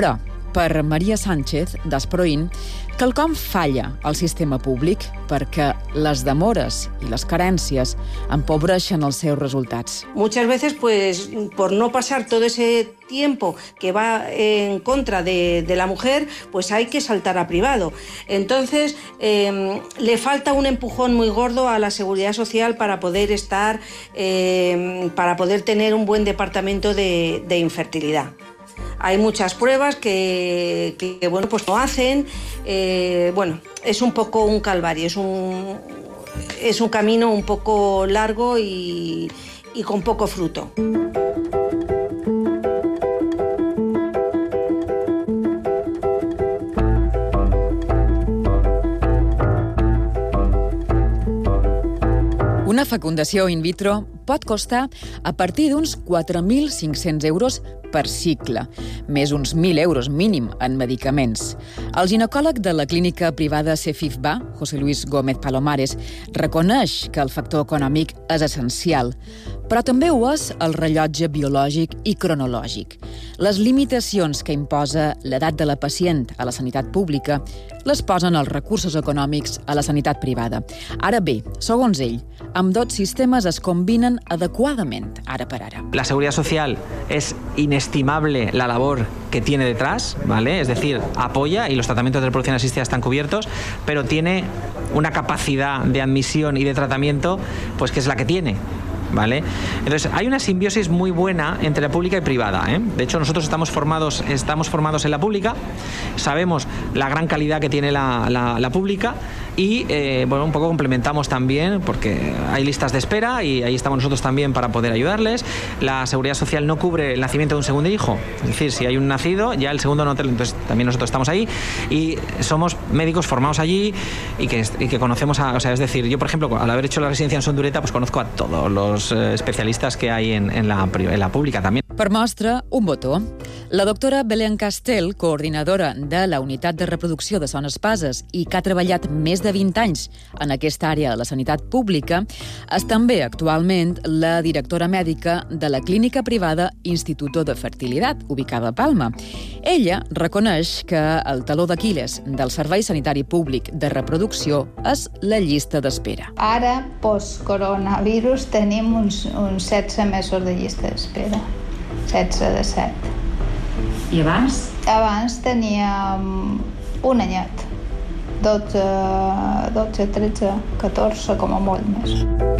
Per Maria Sánchez, d'Asproin, quelcom falla al sistema públic perquè les demores i les carències empobreixen els seus resultats. Muchas veces, pues, por no pasar todo ese tiempo que va en contra de, de la mujer, pues hay que saltar a privado. Entonces, eh, le falta un empujón muy gordo a la Seguridad Social para poder estar, eh, para poder tener un buen departamento de, de infertilidad. Hay muchas pruebas que, que bueno, pues no hacen. Eh, bueno, es un poco un calvario, es un, es un camino un poco largo y, y con poco fruto. Una fecundació in vitro pot costar a partir d'uns quatre mil cinc-cents euros per cicle, més uns mil euros mínim en medicaments. El ginecòleg de la clínica privada Cefifba, José Luis Gómez Palomares, reconeix que el factor econòmic és essencial, però també ho és el rellotge biològic i cronològic. Les limitacions que imposa l'edat de la pacient a la sanitat pública les posen els recursos econòmics a la sanitat privada. Ara bé, segons ell, ambdós sistemes es combinen adecuadament, ara per ara. La Seguridad Social es inestimable la labor que tiene detrás, ¿vale? Es decir, apoya y los tratamientos de reproducción asistida están cubiertos, pero tiene una capacidad de admisión y de tratamiento pues que es la que tiene. ¿Vale? Entonces, hay una simbiosis muy buena entre la pública y privada, ¿eh? De hecho, nosotros estamos formados, estamos formados en la pública, sabemos la gran calidad que tiene la, la, la pública y, eh, bueno, un poco complementamos también, porque hay listas de espera y ahí estamos nosotros también para poder ayudarles. La Seguridad Social no cubre el nacimiento de un segundo hijo, es decir, si hay un nacido, ya el segundo no te... Entonces, también nosotros estamos ahí y somos médicos formados allí y que, y que conocemos a... O sea, es decir, yo, por ejemplo, al haber hecho la residencia en Sondureta, pues conozco a todos los especialistas que hay en, en, la, en la pública también. Per mostra, un botó. La doctora Belén Castel, coordinadora de la Unitat de Reproducció de Son Espases i que ha treballat més de vint anys en aquesta àrea de la sanitat pública, és també actualment la directora mèdica de la clínica privada Instituto de Fertilidad, ubicada a Palma. Ella reconeix que el taló d'Aquil·les del Servei Sanitari Públic de Reproducció és la llista d'espera. Ara, post-coronavirus, tenim uns, uns setze mesos de llista d'espera. setze de set. I abans? Abans teníem un anyet. dotze, dotze, tretze, catorze, com a molt més.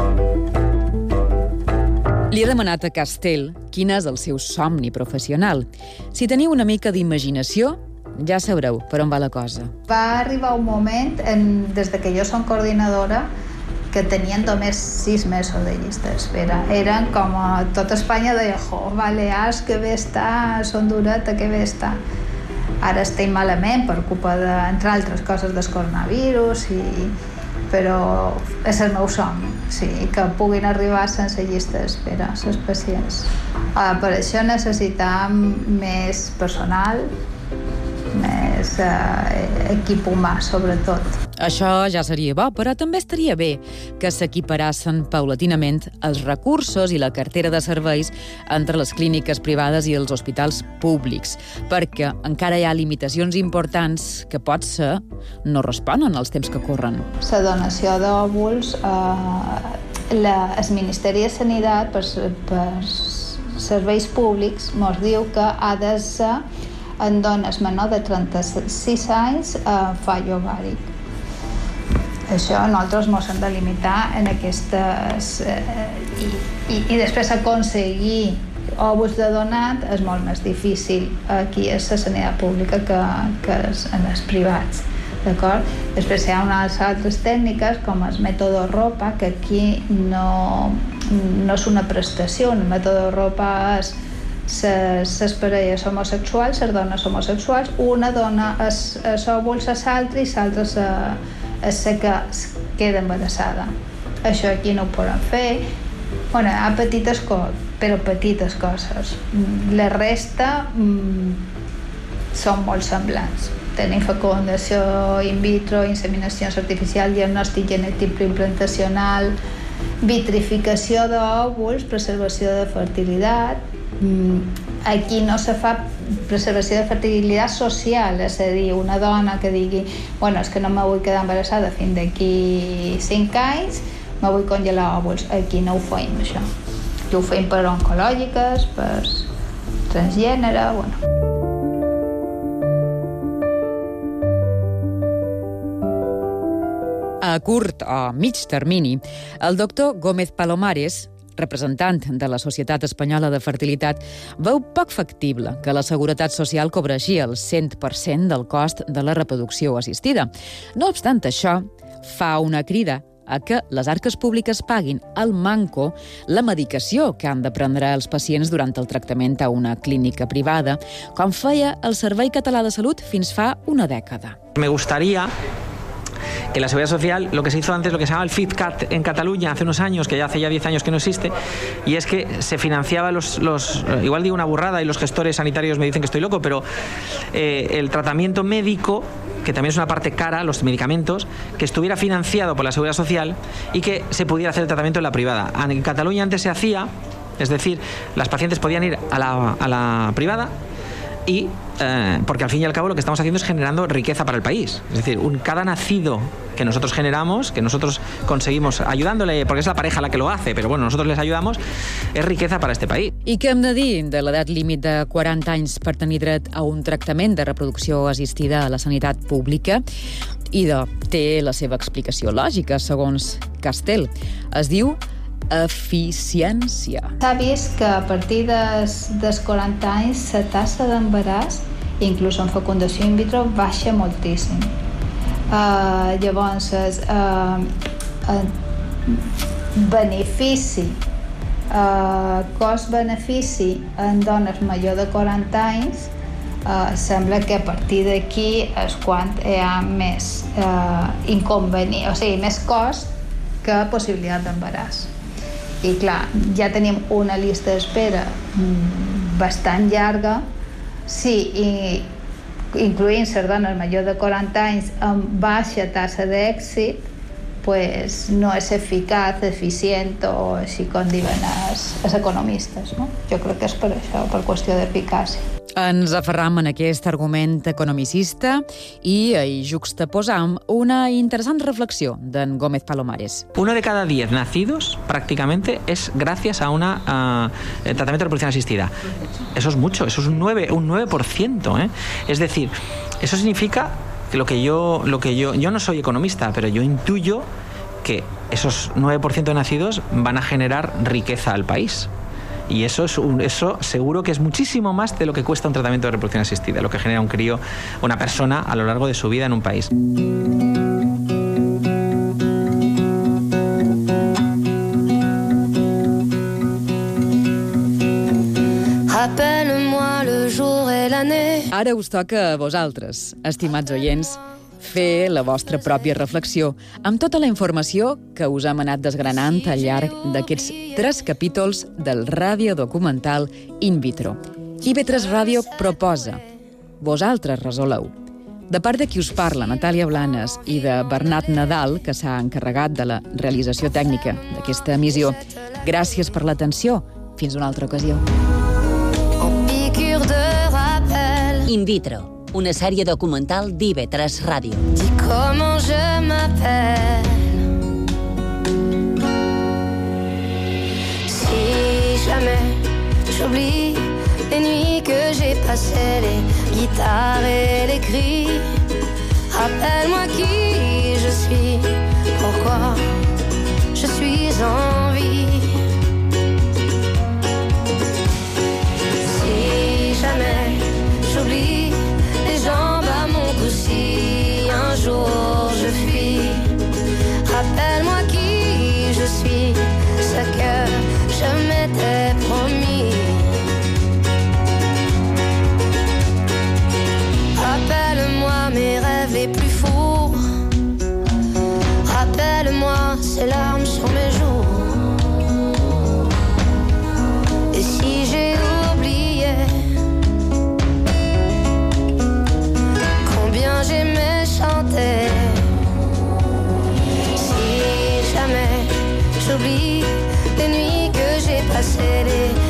Li he demanat a Castel quin és el seu somni professional. Si teniu una mica d'imaginació, ja sabreu per on va la cosa. Va arribar un moment, en, des de que jo som coordinadora, que tenien només sis mesos de llista d'espera. Eren com a tot Espanya deia, jo, Balears, que bé està, Sondureta, que bé està. Ara estem malament per culpa de, entre altres coses, del coronavirus, i, però és el meu somni, sí, que puguin arribar sense llista d'espera, els pacients. Ah, per això necessitam més personal, més eh, equip humà, sobretot. Això ja seria bo, però també estaria bé que s'equiparassen paulatinament els recursos i la cartera de serveis entre les clíniques privades i els hospitals públics, perquè encara hi ha limitacions importants que potser no responen als temps que corren. La donació d'òvuls, eh, la, el Ministeri de Sanitat, per, per serveis públics, ens diu que ha de ser en dones menors de trenta-sis anys a fallo ovàric. Això nosaltres ens hem de limitar en aquestes... Eh, i, i, I després aconseguir òvuls de donat és molt més difícil aquí a la sanitat pública que, que en els privats. D'acord? Després hi ha unes altres tècniques, com el mètode ROPA, que aquí no, no és una prestació. El mètode ROPA és les parelles homosexuals, les dones homosexuals, una dona els òvuls a l'altra i l'altra és la que queda embarassada. Això aquí no ho podem fer. Bueno, hi ha petites coses, però petites coses. La resta mm, són molt semblants. Tenim fecundació in vitro, inseminació artificial, diagnòstic genètic preimplantacional, vitrificació d'òvuls, preservació de fertilitat, aquí no se fa preservació de fertilitat social, és a dir, una dona que digui, bueno, és que no me vull quedar embarassada fins d'aquí cinc anys, me vull congelar òvuls. Aquí no ho feim, això. I ho feim per oncològiques, per transgènere, bueno. A curt o mig termini, el doctor Gómez Palomares, representant de la Societat Espanyola de Fertilitat, veu poc factible que la Seguretat Social cobreixi el cent per cent del cost de la reproducció assistida. No obstant això, fa una crida a que les arques públiques paguin al manco la medicació que han de prendre els pacients durant el tractament a una clínica privada, com feia el Servei Català de Salut fins fa una dècada. Me gustaría que la Seguridad Social, lo que se hizo antes, lo que se llama el FitCat en Cataluña hace unos años, que ya hace ya diez años que no existe, y es que se financiaba los, los igual digo una burrada y los gestores sanitarios me dicen que estoy loco, pero eh, el tratamiento médico, que también es una parte cara, los medicamentos, que estuviera financiado por la Seguridad Social y que se pudiera hacer el tratamiento en la privada. En Cataluña antes se hacía, es decir, las pacientes podían ir a la, a la privada, y eh, porque al fin y al cabo lo que estamos haciendo es generando riqueza para el país. Es decir, un, cada nacido que nosotros generamos, que nosotros conseguimos ayudándole, porque es la pareja la que lo hace, pero bueno, nosotros les ayudamos, es riqueza para este país. I què hem de dir de l'edat límit de quaranta anys per tenir dret a un tractament de reproducció assistida a la sanitat pública? I de, té la seva explicació lògica, segons Castel. Es diu eficiència. S'ha vist que a partir dels, dels quaranta anys la tassa d'embaràs, inclús en fecundació in vitro, baixa moltíssim. Uh, llavors, uh, uh, benefici, uh, cost-benefici en dones major de quaranta anys, uh, sembla que a partir d'aquí és quan hi ha més uh, inconvenient, o sigui, més cost que possibilitat d'embaràs. I clar, ja tenim una llista d'espera bastant llarga. Sí, i incloent les dones majors de quaranta anys amb baixa tassa d'èxit, pues no és eficaç, eficient o així com diuen els, els economistes. No? Jo crec que és per això, per qüestió d'eficàcia. Ens aferram en aquest argument economicista i hi juxtaposam una interessant reflexió d'en Gómez Palomares. Uno de cada diez nacidos prácticamente es gracias a un uh, tratamiento de reproducción asistida. Eso es mucho, eso es un nueve, un nueve por ciento. ¿eh? Es decir, eso significa que lo que yo, lo que yo, yo no soy economista, pero yo intuyo que esos nueve por ciento de nacidos van a generar riqueza al país. Y eso, es un, eso seguro que es muchísimo más de lo que cuesta un tratamiento de reproducción asistida, lo que genera un crío, una persona a lo largo de su vida en un país. Ara us toca a vosaltres, estimats oients, fer la vostra pròpia reflexió amb tota la informació que us hem anat desgranant al llarg d'aquests tres capítols del radiodocumental In Vitro. I B tres Ràdio proposa. Vosaltres resoleu. De part de qui us parla, Natàlia Blanes, i de Bernat Nadal, que s'ha encarregat de la realització tècnica d'aquesta emissió, gràcies per l'atenció. Fins una altra ocasió. In Vitro, una sèrie documental d'I B tres Ràdio. Dis comment je m'appelle. Si jamais j'oublie les nuits que j'ai passées, les guitares et les cris, rappelle-moi qui je suis, pourquoi je suis en vie. Si jamais j'oublie les jambes à mon cou, si un jour je fuis, rappelle-moi qui je suis, ce que je m'étais promis. Rappelle-moi mes rêves les plus fous, rappelle-moi ces larmes sur mes joues. Et si j'ai oublié combien j'aimais chanter, si jamais j'oublie les nuits que j'ai passées, les